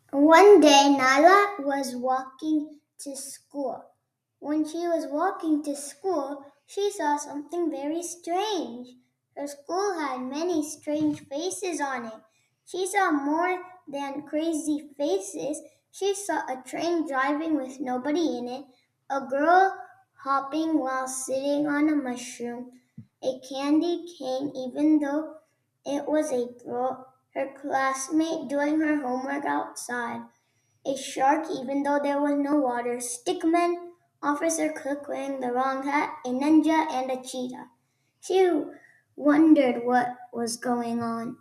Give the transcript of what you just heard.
One day, Nala was walking to school. When she was walking to school, she saw something very strange. Her school had many strange faces on it. She saw more than crazy faces. She saw a train driving with nobody in it, a girl hopping while sitting on a mushroom, a candy cane, even though it was April, her classmate doing her homework outside, a shark even though there was no water, stickman, Officer Cook wearing the wrong hat, a ninja, and a cheetah. She wondered what was going on.